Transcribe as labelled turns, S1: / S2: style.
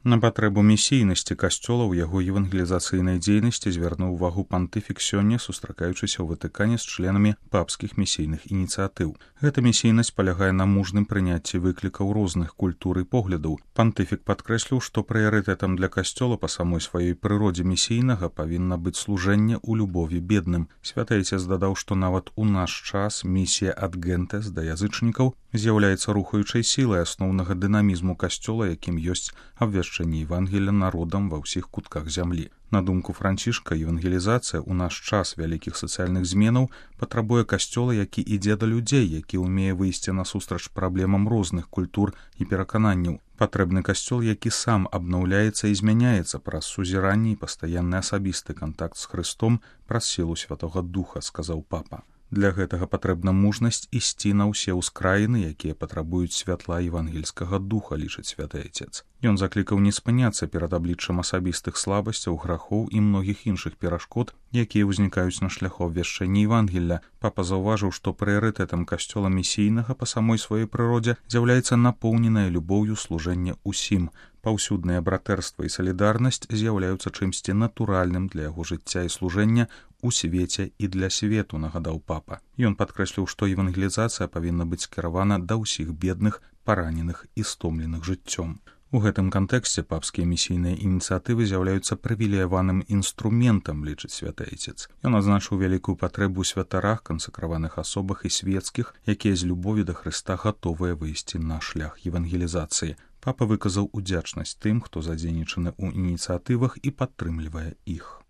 S1: На патрэбу місійнасці касцёла ў яго евангелізацыйнай дзейнасці звярнуў увагу пантыфік сёння, сустракаючыся ў Ватыкане з членамі папскіх місійных ініцыятыў. Гэта місійнасць палягае на мужным прыняцці выклікаў розных культур і поглядаў. Пантыфік падкрэсліў, што прыярытэтам для касцёла па самой сваёй прыродзе місійнага павінна быць служэнне ў любові бедным. Святы Айцец дадаў, што нават у наш час місія ад гентес да язычнікаў з'яўляецца рухаючай сілай асноўнага дынамізму касцёла, якім ёсць абвяшчэнне Евангелія народам ва ўсіх кутках зямлі. На думку Францішка, евангелізацыя ў наш час вялікіх сацыяльных зменаў патрабуе касцёла, які ідзе да людзей, які ўмее выйсці насустрач праблемам розных культур і перакананняў. Патрэбны касцёл, які сам абнаўляецца і змяняецца праз сузіранне і пастаянны асабісты кантакт з Хрыстом праз сілу Святога Духа, сказаў папа. Для гэтага патрэбна мужнасць ісці на ўсе ўскраіны, якія патрабуюць святла евангельскага духа, лічыць Святы Айцец. Ён заклікаў не спыняцца перад абліччам асабістых слабасцяў, грахоў і многіх іншых перашкод, якія ўзнікаюць на шляху абвяшчэння Евангелля. Папа заўважыў, што прыярытэтам касцёла місійнага па самой сваёй прыродзе з'яўляецца напоўненае любоўю служэнне ўсім. Паўсюднае братэрства і салідарнасць з'яўляюцца чымсьці натуральным для яго жыцця і служэння у свеце і для свету, нагадаў папа. Ён падкрэсліў, што евангелізацыя павінна быць скіравана да ўсіх бедных, параненых і стомленых жыццём. У гэтым кантэксце папскія місійныя ініцыятывы з'яўляюцца прывілеяваным інструментам, лічыць Святы Айцец. Ён адзначыў вялікую патрэбу ў святарах, кансакраваных асобах і свецкіх, якія з любові да Хрыста гатовыя выйсці на шлях евангелізацыі. Папа выказаў удзячнасць тым, хто задзейнічаны ў ініцыятывах і падтрымлівае іх.